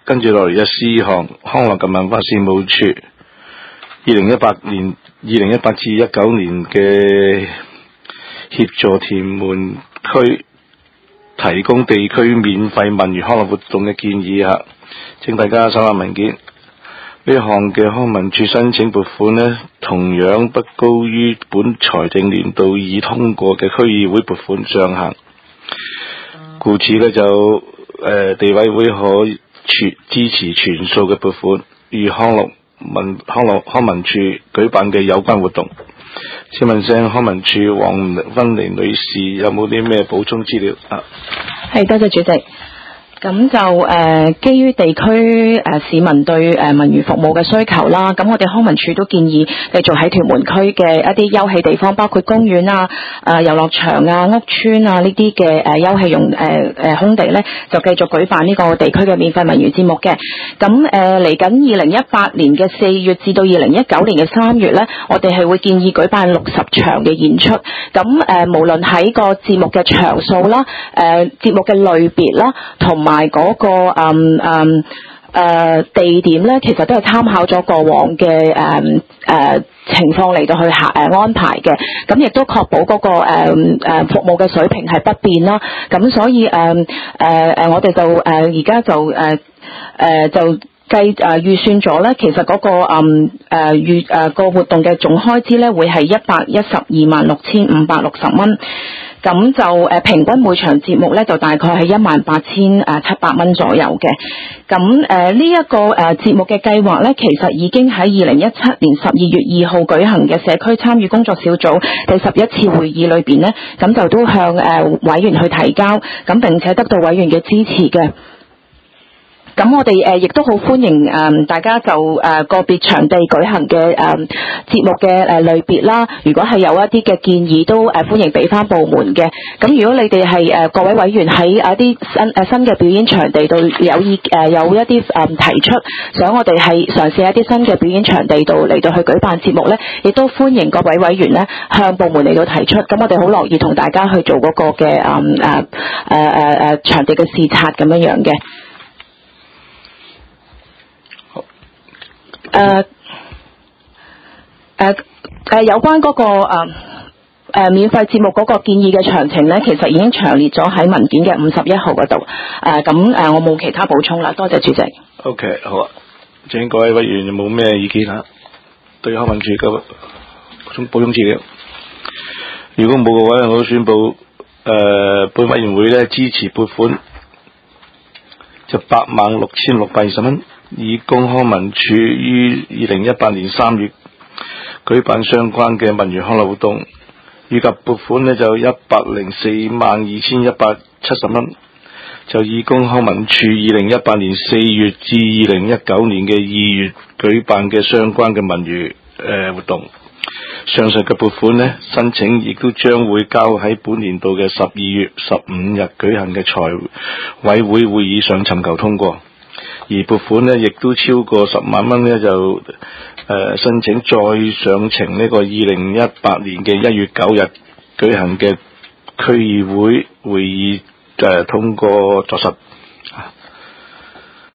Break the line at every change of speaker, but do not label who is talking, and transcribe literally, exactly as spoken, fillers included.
跟住落嚟嘅事項，康樂及文化事務處二零一八年、二零一八至一九年嘅協助屯門區提供地區免費文娛康樂活動嘅建議啊，請大家手下文件。呢項嘅康文署申請撥款呢，同樣不高於本財政年度已通過嘅區議會撥款上限，故此呢，就誒、呃、地委會可全支持全數嘅撥款，與康樂文康樂康文署舉辦嘅有關活動。請問聲康文署黃芬妮女士有冇啲咩補充資料啊？
係，多謝主席。咁就誒、呃，基於地區誒、呃、市民對誒、呃、文娛服務嘅需求啦，咁我哋康文署都建議繼續喺屯門區嘅一啲休憩地方，包括公園啊、誒遊樂場啊、屋邨啊呢啲嘅誒休憩用誒誒空地咧，就繼續舉辦呢個地區嘅免費文娛節目嘅。咁誒嚟緊二零一八年嘅四月至到二零一九年嘅三月咧，我哋係會建議舉辦六十場嘅演出。咁誒、呃、無論喺個節目嘅場數啦、誒、呃、節目嘅類別啦，同埋埋嗰個嗯嗯誒地點咧，其實都係參考咗過往嘅誒誒情況嚟到去下誒、呃、安排嘅，咁亦都確保嗰、嗰個誒誒、呃、服務嘅水平係不變啦。咁所以誒誒誒，我哋就誒而家就誒誒、呃、就計誒預算咗咧，其實嗰、嗰個嗯誒預誒個活動嘅總開支咧，會係一百一十二萬六千五百六十蚊。咁就誒、呃、平均每場節目咧，就大概係一萬八千誒七百蚊左右嘅。咁誒呢一個誒、呃、節目嘅計劃咧，其實已經喺二零一七年十二月二號舉行嘅社區參與工作小組第十一次會議裏邊咧，咁就都向誒、呃、委員去提交，咁並且得到委員嘅支持嘅。咁我哋誒亦都好歡迎誒、呃、大家就誒、呃、個別場地舉行嘅誒、呃、節目嘅誒、呃、類別啦。如果係有一啲嘅建議，都誒、呃、歡迎俾翻部門嘅。咁如果你哋係誒各位委員喺一啲新誒、呃、新嘅表演場地度有意誒、呃、有一啲誒、呃、提出，想我哋係嘗試一啲新嘅表演場地度嚟到去舉辦節目咧，亦都歡迎各位委員咧向部門嚟到提出。咁我哋好樂意同大家去做嗰個嘅誒誒誒誒誒場地嘅視察咁樣樣嘅。誒誒誒，有關嗰、那個誒誒、呃、免費節目嗰個建議嘅詳情咧，其實已經詳列咗喺文件嘅五十一號嗰度。誒咁誒，我冇其他補充啦，多謝主席。
OK， 好啊，請各位委員有冇咩意見啊？對康文署嘅補充補充資料。如果冇嘅話，我都宣布誒、呃、本委員會咧支持撥款就八萬六千六百二十蚊。以供康文署於二零一八年三月舉辦相關嘅文娛康樂活動，以及撥款呢就一百零四萬二千一百七十蚊，就以供康文署二零一八年四月至二零一九年嘅二月舉辦嘅相關嘅文娛誒、呃、活動。上述嘅撥款呢，申請亦都將會交喺本年度嘅十二月十五日舉行嘅財委會會議上尋求通過。而撥款呢，亦都超過十萬蚊呢，就誒、呃、申請再上呈呢個二零一八年嘅一月九日舉行嘅區議會會議誒、呃、通過作實。